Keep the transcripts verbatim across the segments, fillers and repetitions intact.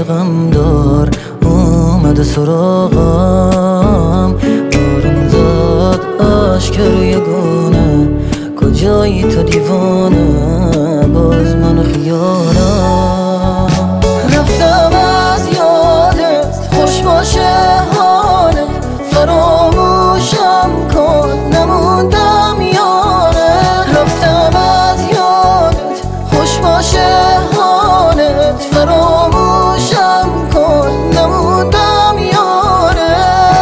غم دار اومده سراغم. بارون زد اشک روی گونه، کجایی تو دیوانه باز من خیالم. رفتم از یادت خوش باشه حالت، فراموشم کن نموندم یاره. رفتم از یادت خوش باشه حالت، فراموشم کن نموندم یاره.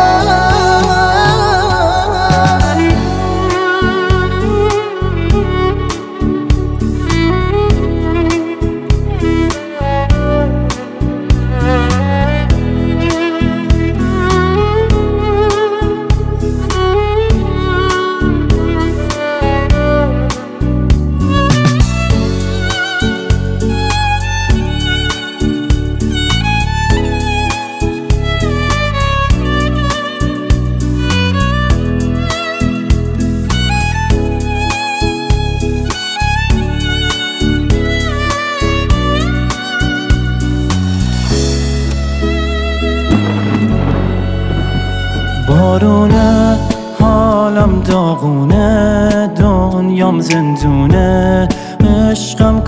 بارونه حالم داغونه، دنیام زندونه، عشقم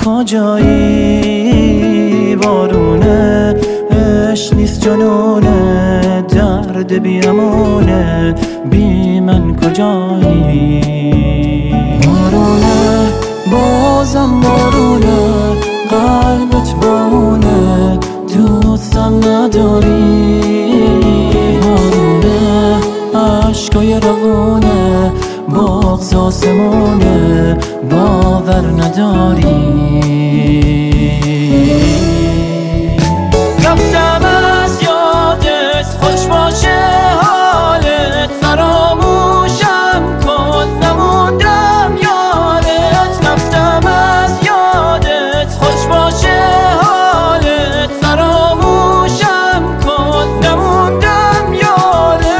کجایی؟ بارونه عشق نیست جنونه، درد بیامونه، بی من کجایی؟ بارونه بازم بارونه، قلبت بارونه، دوستم نداری. عشقای روونه، بغض آسمونه، باور نداری. رفتم از یادت خوش باشه حالت، فراموشم کن نموندم یارت. رفتم از یادت خوش باشه حالت، فراموشم کن نموندم یارت.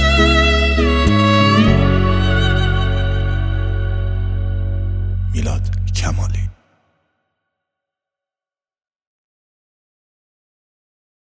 میلاد.